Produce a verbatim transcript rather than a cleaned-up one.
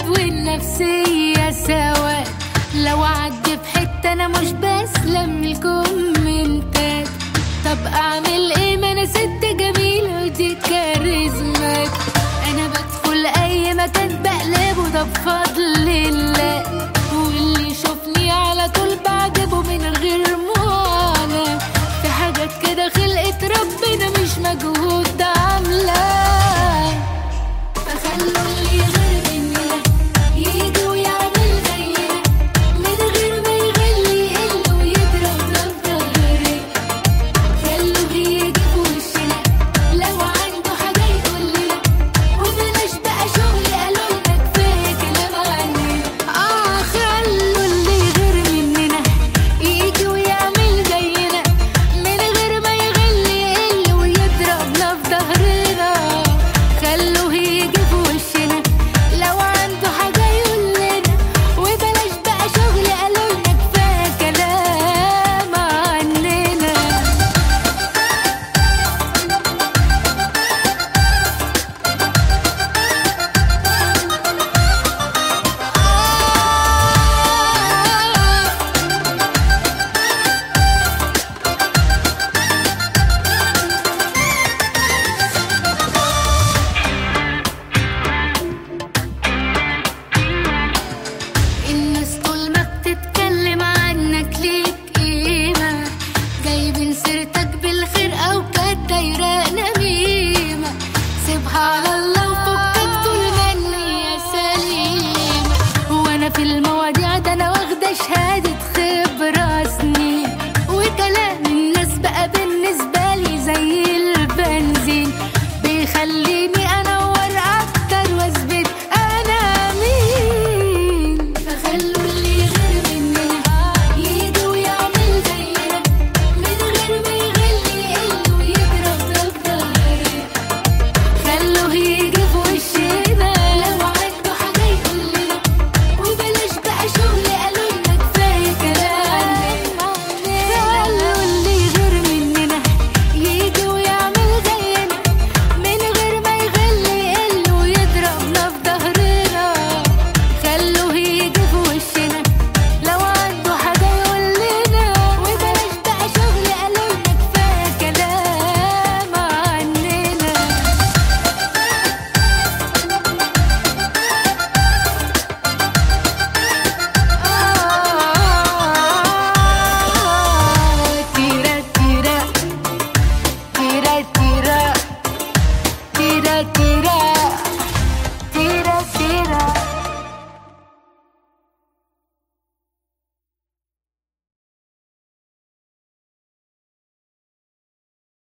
والنفسية سوا. لو عدي في حتة انا مش بسلم الكومنتات. طب اعمل ايه ما انا ست جميلة ودي كاريزمات. انا بدخل اي مكان بقلبه ده بفضل الله. واللي يشوفني على طول بعجبه من غير معاناة. في حاجات كده خلقت ربنا مش مجهود عاملة. فخلوا اللي